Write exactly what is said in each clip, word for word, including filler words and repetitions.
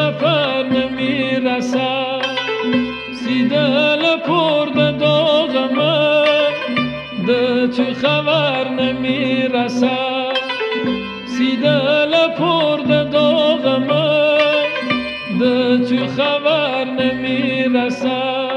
سفر نمیرسد، سی دل پر به داغمه ده تو خبر نمیرسد، سی دل پر به داغمه ده تو خبر نمیرسد.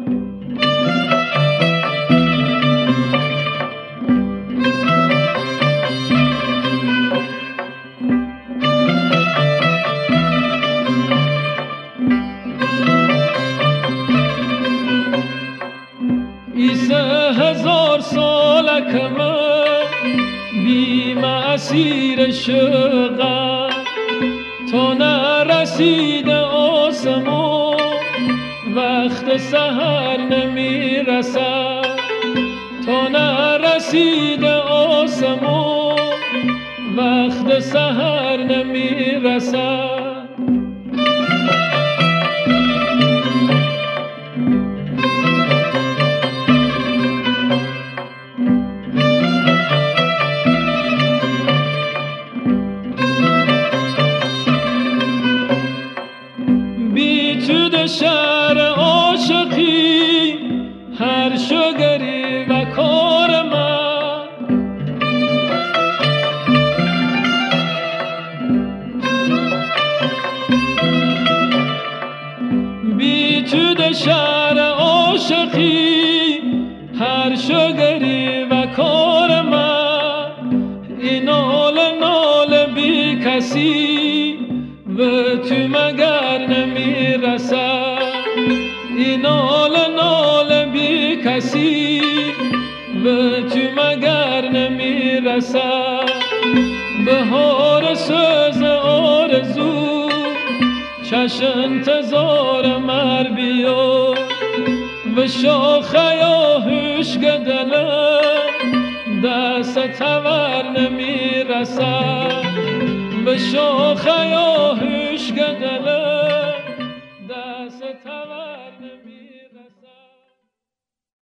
ایسه هزار سال کمه بیم اسیر شغل، تا نرسیده آسمون وقت سحر نمیرسد، تا نرسیده آسمون وقت سحر نمیرسد. شهر عاشقی هر شگری و کار من، بی تو ده شهر عاشقی هر شگری و کار من، این نال نال بی کسی و تو مگر نمیرسد، این نال نال بی کسی و تو مگر نمیرسد. بهار سوز آرزو چشم انتظار مر بیاد، و شاخه یا هوش گدله دست تور نمیرسد، به شاخه یا هوش گدله